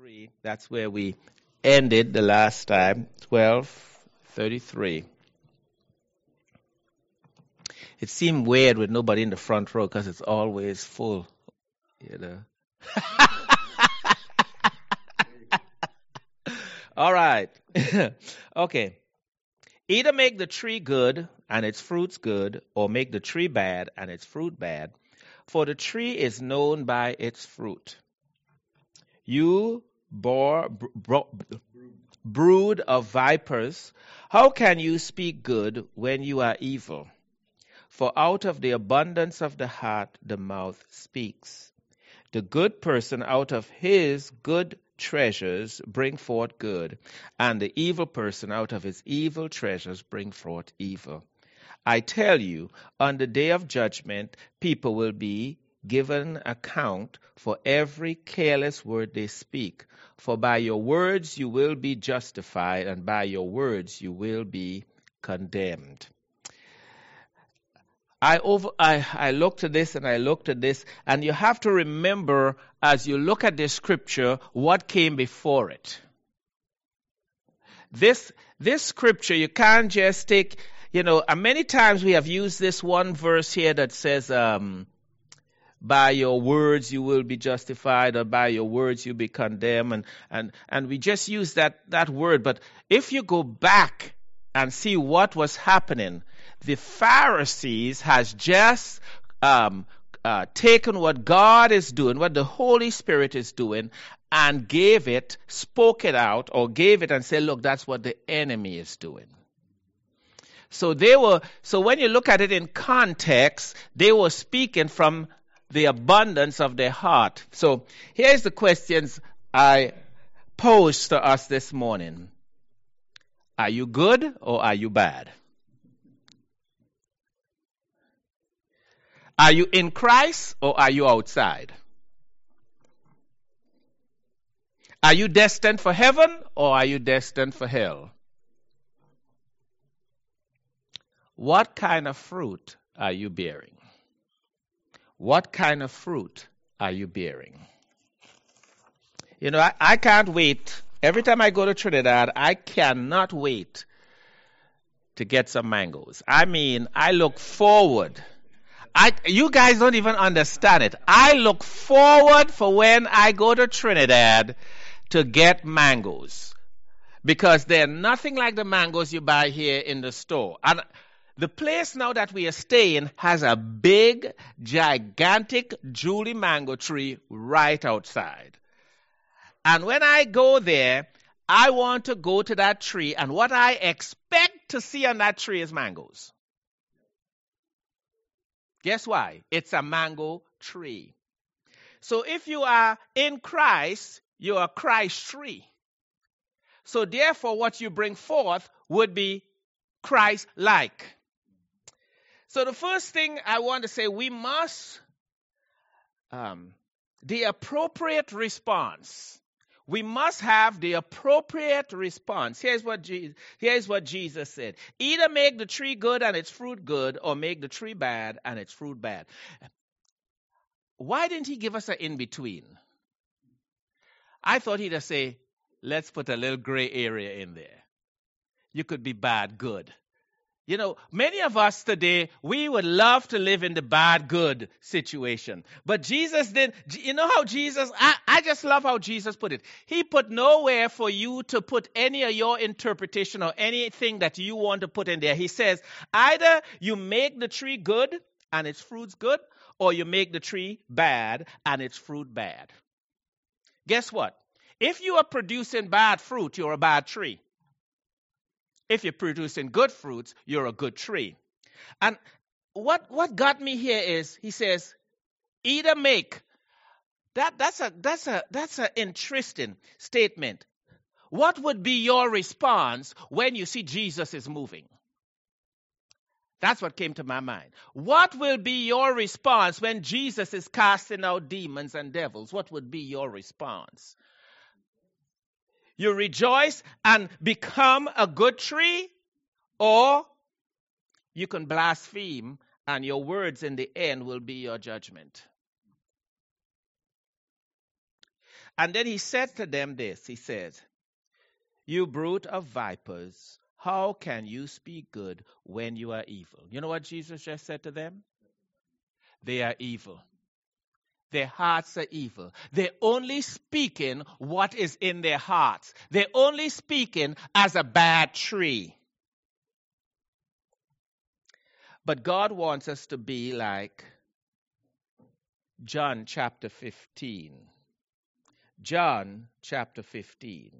12:33. That's where we ended the last time. 12:33. It seemed weird with nobody in the front row because it's always full, you know. All right. Okay. Either make the tree good and its fruits good, or make the tree bad and its fruit bad. For the tree is known by its fruit. You brood of vipers, how can you speak good when you are evil? For out of the abundance of the heart the mouth speaks. The good person out of his good treasures bring forth good, and the evil person out of his evil treasures bring forth evil. I tell you, on the day of judgment, people will be given account for every careless word they speak. For by your words you will be justified, and by your words you will be condemned. I looked at this and I looked at this, and you have to remember as you look at this scripture what came before it. This scripture, you can't just take, and many times we have used this one verse here that says, by your words you will be justified, or by your words you'll be condemned, and we just use that word. But if you go back and see what was happening, the Pharisees has just taken what God is doing, what the Holy Spirit is doing, and spoke it out, or gave it and said, look, that's what the enemy is doing. So when you look at it in context, they were speaking from the abundance of their heart. So here's the questions I posed to us this morning. Are you good or are you bad? Are you in Christ or are you outside? Are you destined for heaven or are you destined for hell? What kind of fruit are you bearing? What kind of fruit are you bearing? I can't wait. Every time I go to Trinidad, I cannot wait to get some mangoes. I mean, I look forward. You guys don't even understand it. I look forward for when I go to Trinidad to get mangoes, because they're nothing like the mangoes you buy here in the store. And the place now that we are staying has a big, gigantic Julie mango tree right outside. And when I go there, I want to go to that tree, and what I expect to see on that tree is mangoes. Guess why? It's a mango tree. So if you are in Christ, you are Christ tree. So therefore, what you bring forth would be Christ-like. So the first thing I want to say, we must, the appropriate response. We must have the appropriate response. Here's what Jesus said. Either make the tree good and its fruit good, or make the tree bad and its fruit bad. Why didn't he give us an in-between? I thought he'd say, let's put a little gray area in there. You could be bad, good. Many of us today, we would love to live in the bad, good situation. But Jesus didn't. How Jesus, I just love how Jesus put it. He put nowhere for you to put any of your interpretation or anything that you want to put in there. He says, either you make the tree good and its fruits good, or you make the tree bad and its fruit bad. Guess what? If you are producing bad fruit, you're a bad tree. If you're producing good fruits, you're a good tree. And what got me here is, he says, either make. That's an interesting statement. What would be your response when you see Jesus is moving? That's what came to my mind. What will be your response when Jesus is casting out demons and devils? What would be your response? You rejoice and become a good tree, or you can blaspheme and your words in the end will be your judgment. And then he said to them this. He said, "You brood of vipers, how can you speak good when you are evil?" You know what Jesus just said to them? They are evil. Their hearts are evil. They're only speaking what is in their hearts. They're only speaking as a bad tree. But God wants us to be like John chapter 15. John chapter 15.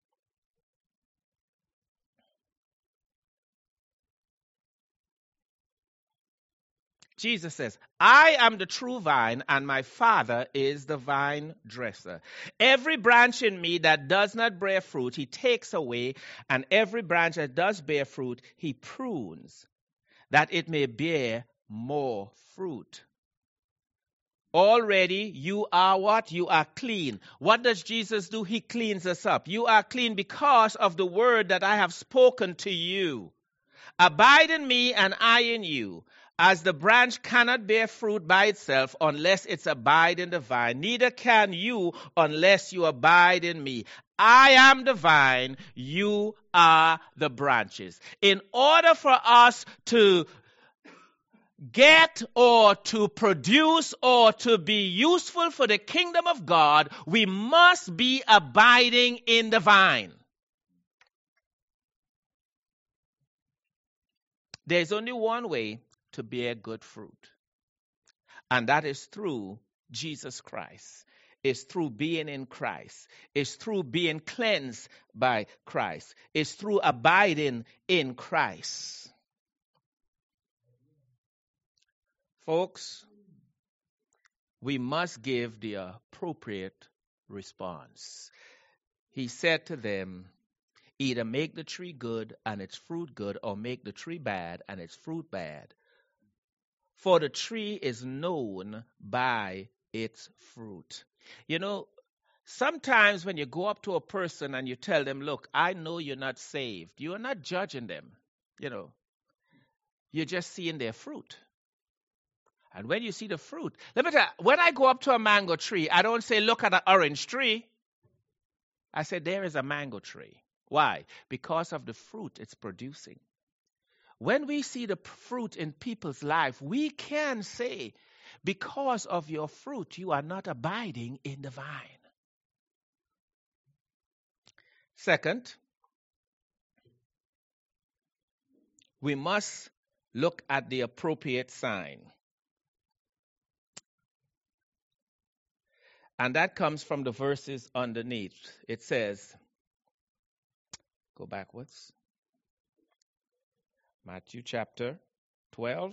Jesus says, "I am the true vine, and my Father is the vine dresser. Every branch in me that does not bear fruit, he takes away, and every branch that does bear fruit, he prunes, that it may bear more fruit. Already you are what? You are clean." What does Jesus do? He cleans us up. You are clean because of the word that I have spoken to you. Abide in me and I in you. As the branch cannot bear fruit by itself unless it's abide in the vine, neither can you unless you abide in me. I am the vine, you are the branches. In order for us to get or to produce or to be useful for the kingdom of God, we must be abiding in the vine. There's only one way to bear good fruit, and that is through Jesus Christ. It's through being in Christ. It's through being cleansed by Christ. It's through abiding in Christ. Folks, we must give the appropriate response. He said to them, either make the tree good and its fruit good, or make the tree bad and its fruit bad. For the tree is known by its fruit. You know, sometimes when you go up to a person and you tell them, "Look, I know you're not saved," you are not judging them. You know, you're just seeing their fruit. And when you see the fruit, let me tell you, when I go up to a mango tree, I don't say, "Look at an orange tree." I say, "There is a mango tree." Why? Because of the fruit it's producing. When we see the fruit in people's life, we can say, because of your fruit, you are not abiding in the vine. Second, we must look at the appropriate sign. And that comes from the verses underneath. It says, go backwards. Matthew chapter 12.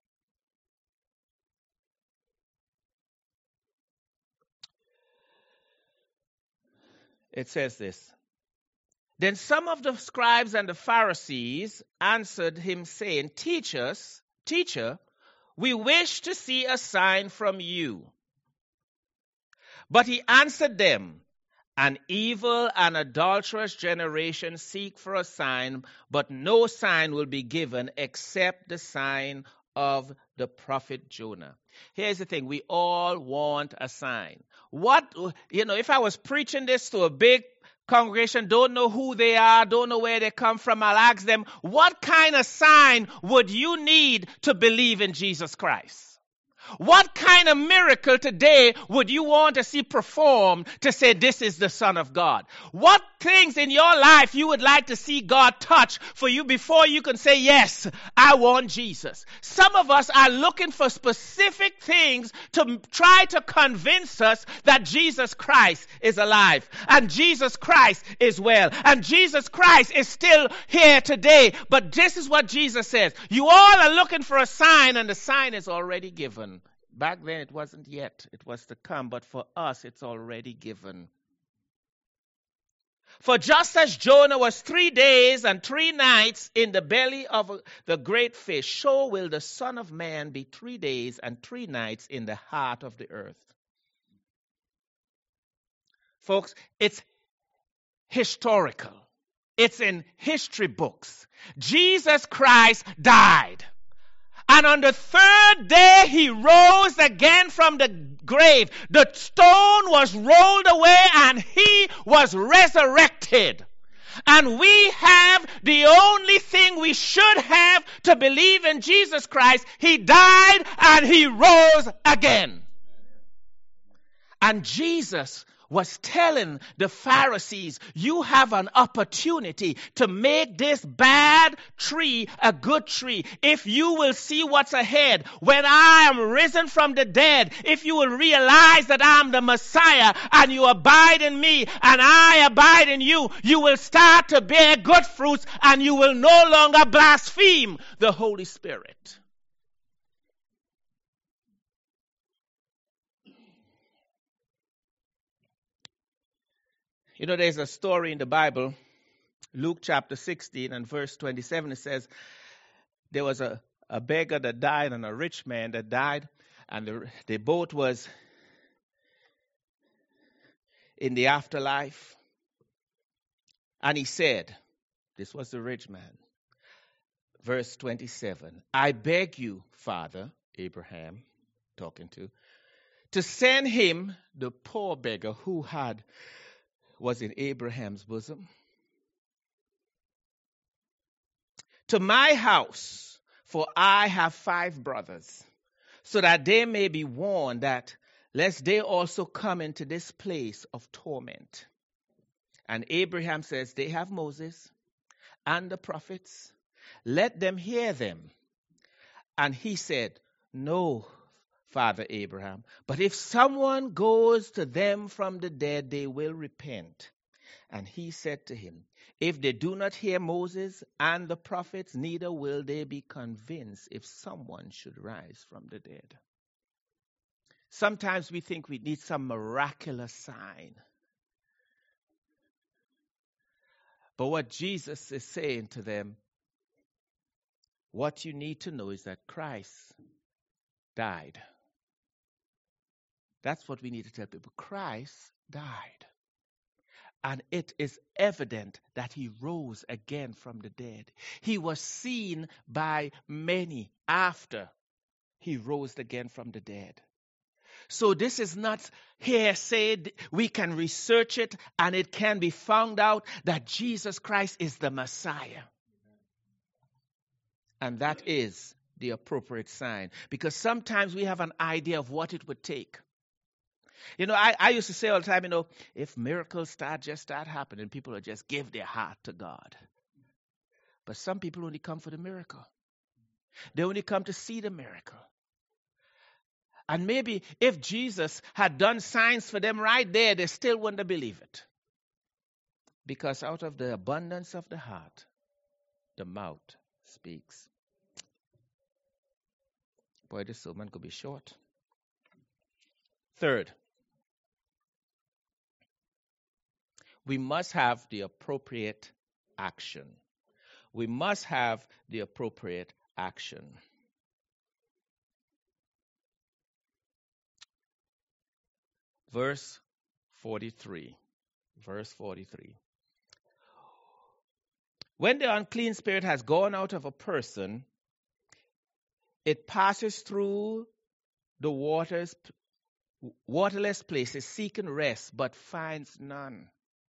It says this. Then some of the scribes and the Pharisees answered him, saying, Teacher, we wish to see a sign from you. But he answered them, An evil and adulterous generation seek for a sign, but no sign will be given except the sign of the prophet Jonah. Here's the thing. We all want a sign. If I was preaching this to a big congregation, don't know who they are, don't know where they come from, I'll ask them, what kind of sign would you need to believe in Jesus Christ? What kind of miracle today would you want to see performed to say this is the Son of God? What things in your life you would like to see God touch for you before you can say, yes, I want Jesus? Some of us are looking for specific things to try to convince us that Jesus Christ is alive and Jesus Christ is well and Jesus Christ is still here today. But this is what Jesus says. You all are looking for a sign, and the sign is already given. Back then it wasn't yet. It was to come. But for us, it's already given. For just as Jonah was 3 days and 3 nights in the belly of the great fish, so will the Son of Man be 3 days and 3 nights in the heart of the earth. Folks, it's historical. It's in history books. Jesus Christ died. And on the third day, he rose again from the grave. The stone was rolled away and he was resurrected. And we have the only thing we should have to believe in Jesus Christ. He died and he rose again. And Jesus was telling the Pharisees, you have an opportunity to make this bad tree a good tree. If you will see what's ahead, when I am risen from the dead, if you will realize that I'm the Messiah and you abide in me and I abide in you, you will start to bear good fruits and you will no longer blaspheme the Holy Spirit. You know, there's a story in the Bible, Luke chapter 16 and verse 27. It says there was a beggar that died and a rich man that died, and they both was in the afterlife. And he said, this was the rich man, verse 27, I beg you, Father, Abraham talking to send him, the poor beggar who was in Abraham's bosom, to my house, for I have 5 brothers, so that they may be warned, that lest they also come into this place of torment. And Abraham says, they have Moses and the prophets. Let them hear them. And he said, no, Father Abraham, but if someone goes to them from the dead, they will repent. And he said to him, if they do not hear Moses and the prophets, neither will they be convinced if someone should rise from the dead. Sometimes we think we need some miraculous sign. But what Jesus is saying to them, what you need to know is that Christ died. That's what we need to tell people. Christ died. And it is evident that he rose again from the dead. He was seen by many after he rose again from the dead. So this is not hearsay. We can research it and it can be found out that Jesus Christ is the Messiah. And that is the appropriate sign. Because sometimes we have an idea of what it would take. You know, I used to say all the time, if miracles start happening, people will just give their heart to God. But some people only come for the miracle. They only come to see the miracle. And maybe if Jesus had done signs for them right there, they still wouldn't believe it. Because out of the abundance of the heart, the mouth speaks. Boy, this sermon could be short. Third, we must have the appropriate action. We must have the appropriate action. Verse 43. When the unclean spirit has gone out of a person, it passes through the waterless places, seeking rest, but finds none.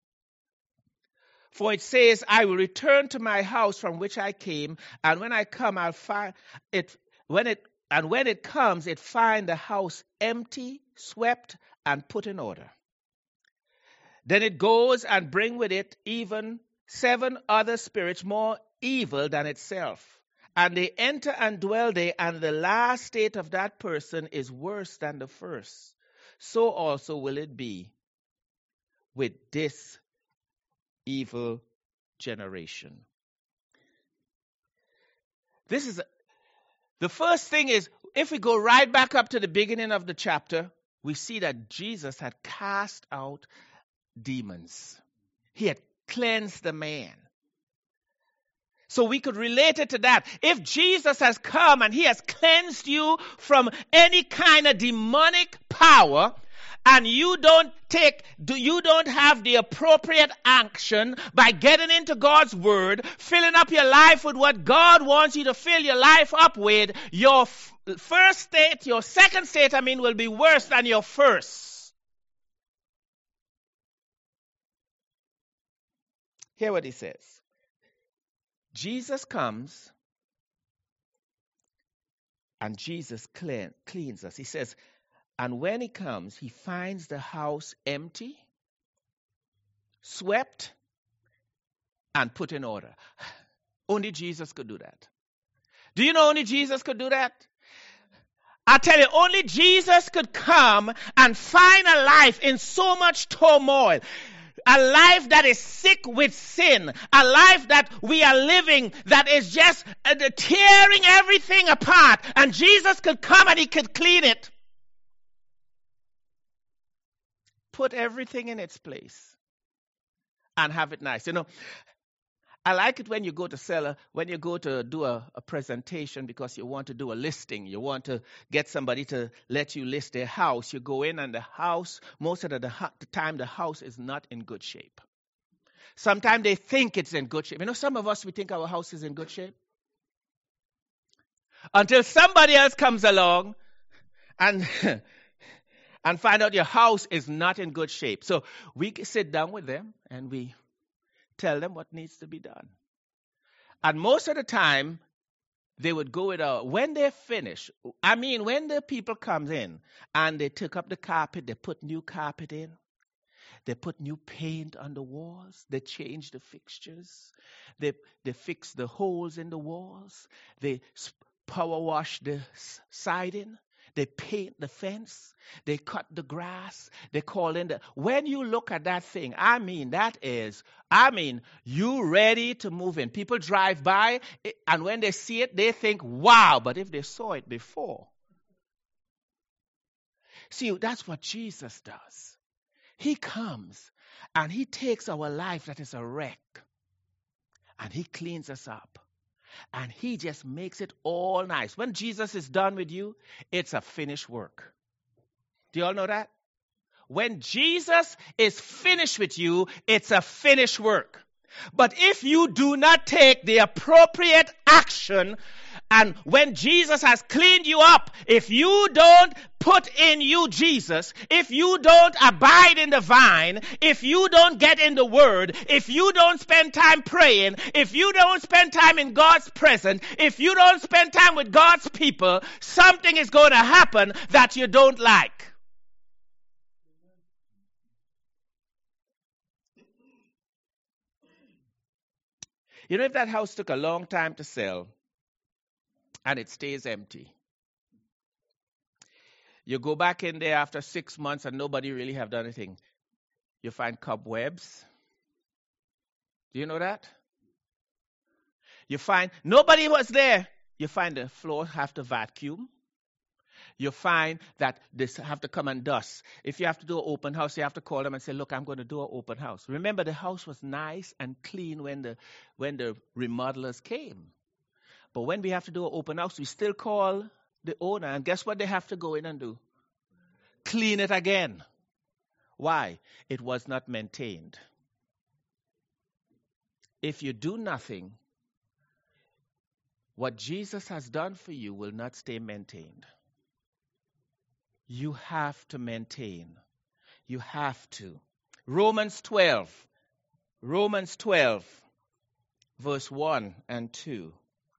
For it says, I will return to my house from which I came, and when I come, I'll find it. When it comes, it find the house empty, swept, and put in order. Then it goes and bring with it even 7 other spirits more evil than itself. And they enter and dwell there, and the last state of that person is worse than the first. So also will it be with this evil generation. The first thing is, if we go right back up to the beginning of the chapter, we see that Jesus had cast out demons. He had cleansed the man. So we could relate it to that. If Jesus has come and he has cleansed you from any kind of demonic power, and you don't have the appropriate action by getting into God's word, filling up your life with what God wants you to fill your life up with, your second state, will be worse than your first. Hear what he says. Jesus comes and Jesus cleans us. He says, and when he comes, he finds the house empty, swept, and put in order. Only Jesus could do that. Do you know only Jesus could do that? I tell you, only Jesus could come and find a life in so much turmoil. A life that is sick with sin. A life that we are living that is just tearing everything apart. And Jesus could come and he could clean it. Put everything in its place. And have it nice. You know, I like it when you go to do a presentation because you want to do a listing. You want to get somebody to let you list their house. You go in and the house, most of the time, the house is not in good shape. Sometimes they think it's in good shape. You know, some of us, we think our house is in good shape. Until somebody else comes along and find out your house is not in good shape. So we sit down with them and we tell them what needs to be done. And most of the time, they would go with when they finish, when the people come in and they took up the carpet, they put new carpet in, they put new paint on the walls, they change the fixtures, they fix the holes in the walls, they power wash the siding, they paint the fence, they cut the grass, they call in when you look at that thing, you ready to move in. People drive by, and when they see it, they think, wow, but if they saw it before. See, that's what Jesus does. He comes, and he takes our life that is a wreck, and he cleans us up. And he just makes it all nice. When Jesus is done with you, it's a finished work. Do you all know that? When Jesus is finished with you, it's a finished work. But if you do not take the appropriate action, and when Jesus has cleaned you up, if you don't put in you Jesus, if you don't abide in the vine, if you don't get in the word, if you don't spend time praying, if you don't spend time in God's presence, if you don't spend time with God's people, something is going to happen that you don't like. You know, if that house took a long time to sell and it stays empty, you go back in there after 6 months and nobody really have done anything, you find cobwebs. Do you know that? You find nobody was there. You find the floor have to vacuum. You find that they have to come and dust. If you have to do an open house, you have to call them and say, look, I'm going to do an open house. Remember, the house was nice and clean when the remodelers came. But when we have to do an open house, we still call the owner. And guess what they have to go in and do? Clean it again. Why? It was not maintained. If you do nothing, what Jesus has done for you will not stay maintained. You have to maintain. You have to. Romans 12, verse 1 and 2.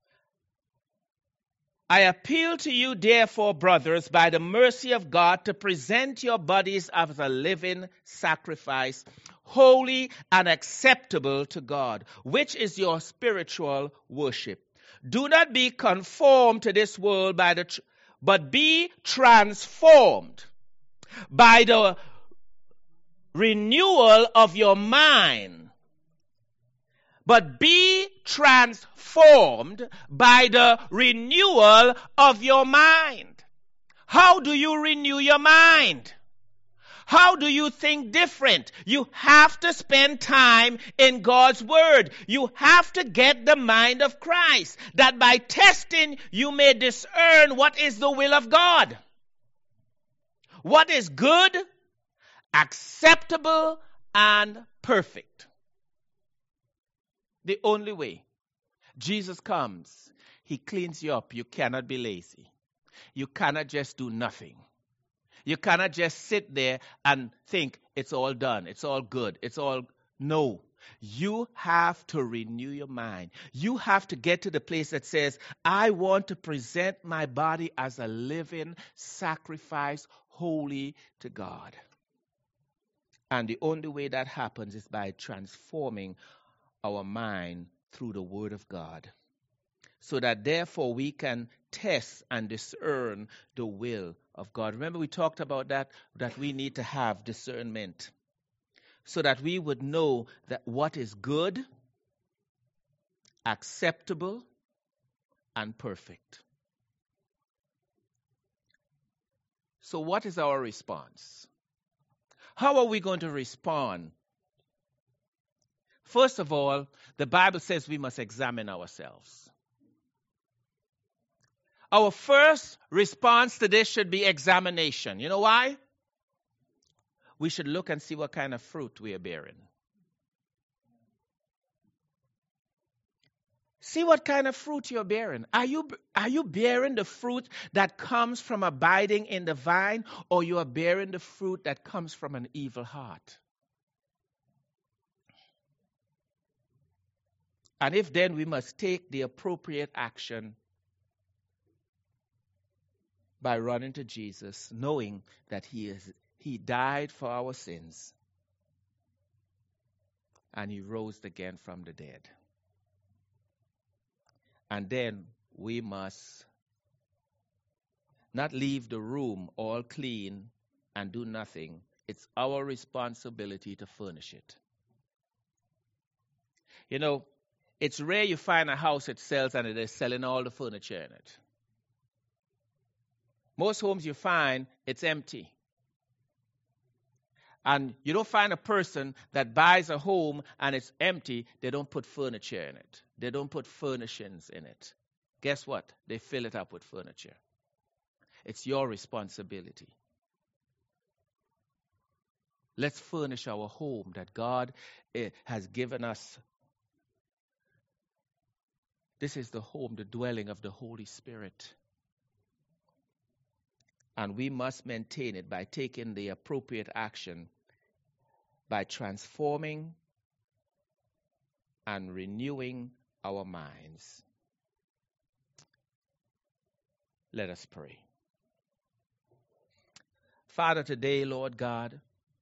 I appeal to you, therefore, brothers, by the mercy of God, to present your bodies as a living sacrifice, holy and acceptable to God, which is your spiritual worship. Do not be conformed to this world but be transformed by the renewal of your mind. But be transformed by the renewal of your mind. How do you renew your mind? How do you think different? You have to spend time in God's word. You have to get the mind of Christ, that by testing you may discern what is the will of God. What is good, acceptable and perfect. The only way. Jesus comes. He cleans you up. You cannot be lazy. You cannot just do nothing. You cannot just sit there and think it's all done. It's all good. It's all... No. You have to renew your mind. You have to get to the place that says, I want to present my body as a living sacrifice, holy to God. And the only way that happens is by transforming our mind through the Word of God, so that therefore we can test and discern the will of God. Remember we talked about that we need to have discernment, so that we would know that what is good, acceptable, and perfect. So what is our response? How are we going to respond? First of all, the Bible says we must examine ourselves. Our first response to this should be examination. You know why? We should look and see what kind of fruit we are bearing. See what kind of fruit you're bearing. Are you bearing the fruit that comes from abiding in the vine, or you are bearing the fruit that comes from an evil heart? And if then, we must take the appropriate action by running to Jesus, knowing that He died for our sins and He rose again from the dead. And then we must not leave the room all clean and do nothing. It's our responsibility to furnish it. You know, it's rare you find a house that sells and it is selling all the furniture in it. Most homes you find, it's empty. And you don't find a person that buys a home and it's empty, they don't put furniture in it. They don't put furnishings in it. Guess what? They fill it up with furniture. It's your responsibility. Let's furnish our home that God has given us. This is the home, the dwelling of the Holy Spirit. And we must maintain it by taking the appropriate action, by transforming and renewing our minds. Let us pray. Father, today, Lord God,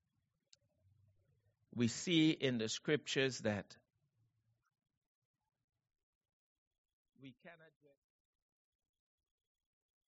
we see in the scriptures that we cannot